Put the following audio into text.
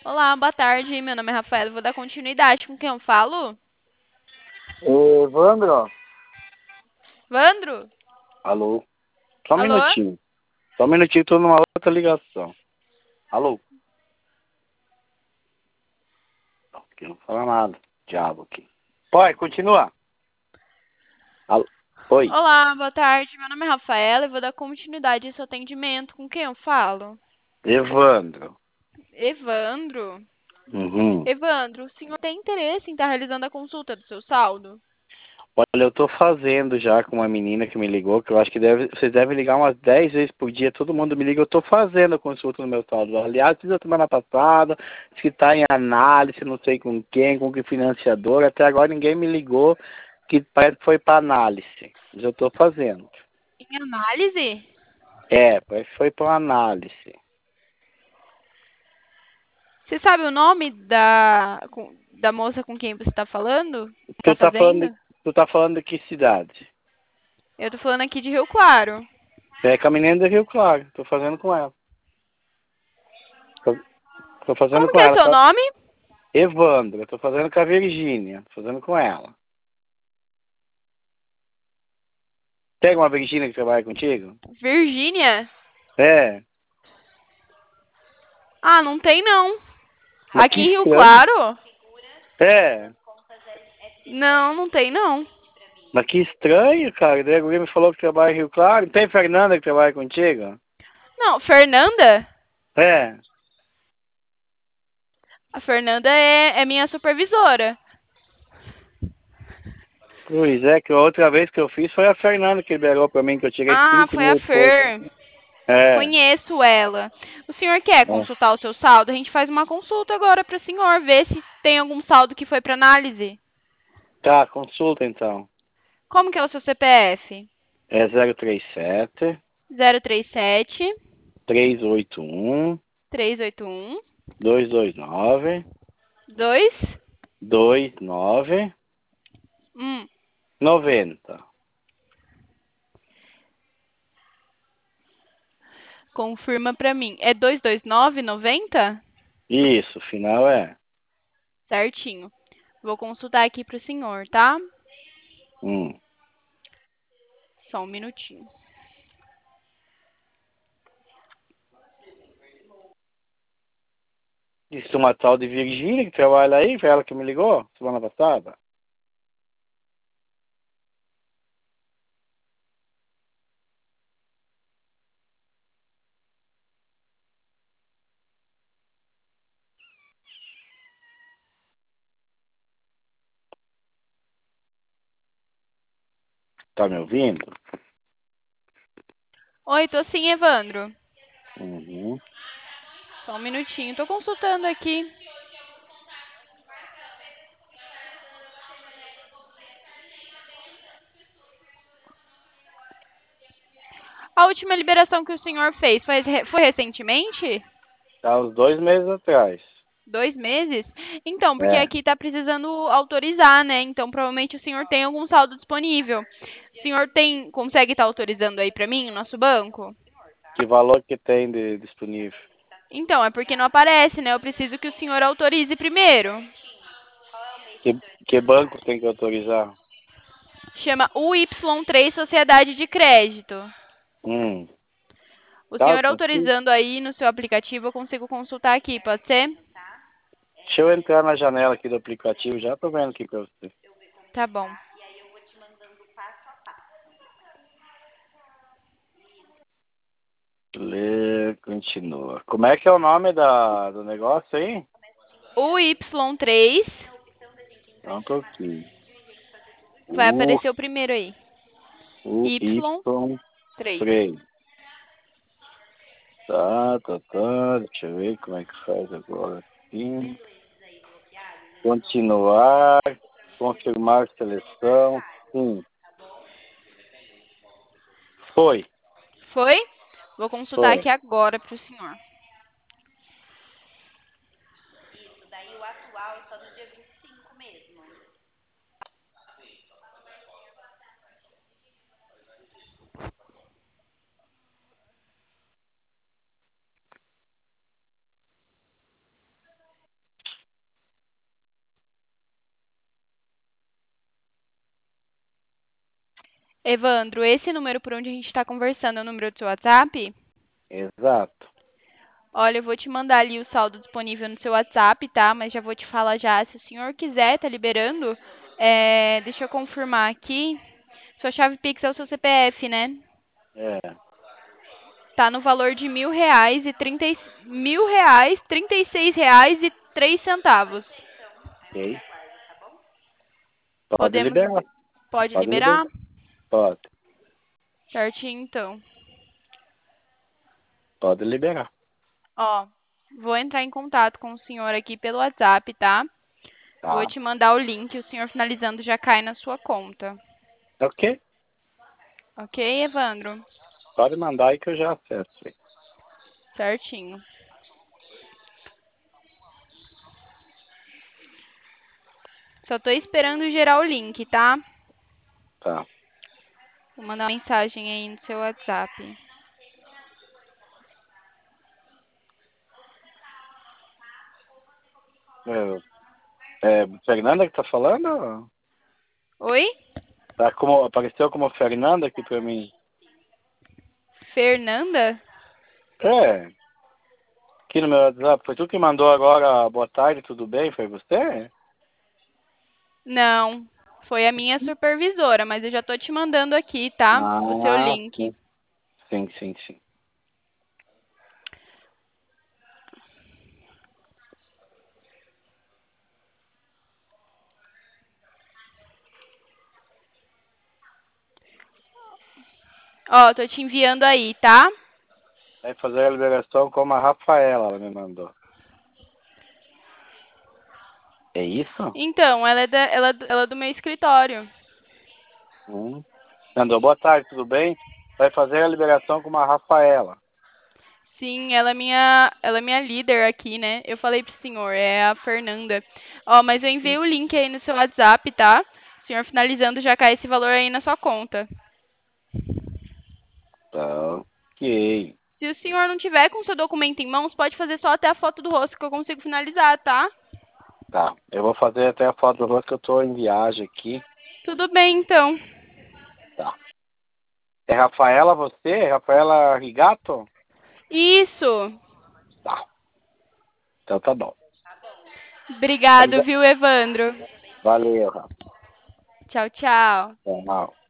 Olá, boa tarde. Meu nome é Rafaela. Vou dar continuidade com quem eu falo. Evandro, Vandro? alô? Só um Alô? minutinho. Só um minutinho, tô numa outra ligação. Alô? Aqui não fala nada. Diabo aqui. Pode, continua. Alô? Oi. Olá, boa tarde. Meu nome é Rafaela e vou dar continuidade a esse atendimento com quem eu falo. Evandro. Evandro? Uhum. Evandro, o senhor tem interesse em estar realizando a consulta do seu saldo? Olha, eu tô fazendo já com uma menina que me ligou, que eu acho que vocês devem ligar umas 10 vezes por dia, todo mundo me liga, eu tô fazendo a consulta no meu saldo. Aliás, fiz a semana passada, disse que tá em análise, não sei com quem, com que financiador, até agora ninguém me ligou, que parece que foi para análise. Mas eu tô fazendo. Em análise? Parece que foi para análise. Você sabe o nome da moça com quem você está falando? Está Tu tá falando, fazendo? tu tá falando de que cidade? Eu tô falando aqui de Rio Claro. É com a menina do Rio Claro, tô fazendo com ela. Tô, tô fazendo Como com que é ela, seu tá? nome? Evandro, eu tô fazendo com a Virgínia, tô fazendo com ela. Tem uma Virgínia que trabalha contigo? Virgínia? É, Ah, não tem não. mas Aqui que em Rio estranho. Claro? É, Não, não tem não. mas que estranho, cara. Daí a guria me falou que trabalha em Rio Claro. Tem Fernanda que trabalha contigo? Não, Fernanda? É, A Fernanda é minha supervisora. pois é, que a outra vez que eu fiz foi a Fernanda que liberou pra mim, que eu tirei Ah, 5 foi a mil e pouco. Fer. É, Conheço ela. O senhor quer é. consultar o seu saldo? A gente faz uma consulta agora para o senhor ver se tem algum saldo que foi para análise. Tá, consulta então. Como que é o seu CPF? É 037 037 381 381 229 2 29 1. 90. Confirma para mim. É 229,90? Isso, o final é. Certinho. Vou consultar aqui para o senhor, tá? Hum. Só um minutinho. Disse uma tal de Virgínia que trabalha aí, foi ela que me ligou semana passada. Tá me ouvindo? Oi, tô sim, Evandro. Uhum. Só um minutinho. Tô consultando aqui. A última liberação que o senhor fez foi recentemente? Tá uns 2 meses atrás. 2 meses? Então, porque É. aqui está precisando autorizar, né? Então, provavelmente o senhor tem algum saldo disponível. O senhor consegue estar autorizando aí para mim, o nosso banco? Que valor que tem de disponível? Então, é porque não aparece, né? Eu preciso que o senhor autorize primeiro. Que banco tem que autorizar? Chama UY3 Sociedade de Crédito. Hum. O Tá, senhor autorizando aí no seu aplicativo, eu consigo consultar aqui, pode ser? deixa eu entrar na janela aqui do aplicativo, já tô vendo aqui pra você. Tá bom. Lê, continua. Como é que é o nome do negócio aí? UY3 Não tô aqui. vai O, aparecer o primeiro aí. o Y3. Y3. Tá. Deixa eu ver como é que faz agora aqui. Continuar. Confirmar seleção. Sim. Foi. Foi? Vou consultar Foi. aqui agora para o senhor. Evandro, esse número por onde a gente está conversando é o número do seu WhatsApp? Exato. Olha, eu vou te mandar ali o saldo disponível no seu WhatsApp, tá? Mas já vou te falar já, se o senhor quiser, tá liberando. Deixa eu confirmar aqui. Sua chave Pix é o seu CPF, né? É, Tá no valor de R$ 1.000 e R$ 1.000, R$ 36,03. ok. Pode Podemos. liberar. Pode Pode liberar. liberar? Pode. Certinho, então. Pode liberar. Ó, vou entrar em contato com o senhor aqui pelo WhatsApp, tá? Vou Tá. te mandar o link, o senhor finalizando já cai na sua conta. Ok. Ok, Evandro? Pode mandar aí que eu já acesso. Certinho. Só tô esperando gerar o link, tá? Tá. Vou mandar uma mensagem aí no seu WhatsApp. Fernanda que tá falando? Oi? Apareceu como Fernanda aqui pra mim. Fernanda? É, aqui no meu WhatsApp. Foi tu que mandou agora, boa tarde, tudo bem? Foi você? Não. Foi a minha supervisora, mas eu já tô te mandando aqui, tá? O seu Ah, link. sim. Sim, sim, sim. Ó, tô te enviando aí, tá? Vai fazer a liberação como a Rafaela, ela me mandou. É isso? Então, ela é do meu escritório. Hum. Mandou, boa tarde, tudo bem? Vai fazer a liberação com a Rafaela. Sim, ela é minha líder aqui, né? Eu falei pro senhor, é a Fernanda. Ó, mas eu enviei o link aí no seu WhatsApp, tá? O senhor finalizando já cai esse valor aí na sua conta. Tá, ok. Se o senhor não tiver com o seu documento em mãos, pode fazer só até a foto do rosto que eu consigo finalizar, tá? Tá, eu vou fazer até a foto do rosto que eu tô em viagem aqui. Tudo bem, então. Tá. É Rafaela você? É Rafaela Rigato? Isso. Tá. Então tá bom. Obrigado, viu, Evandro? Valeu, Rafa. Tchau, tchau. Tchau.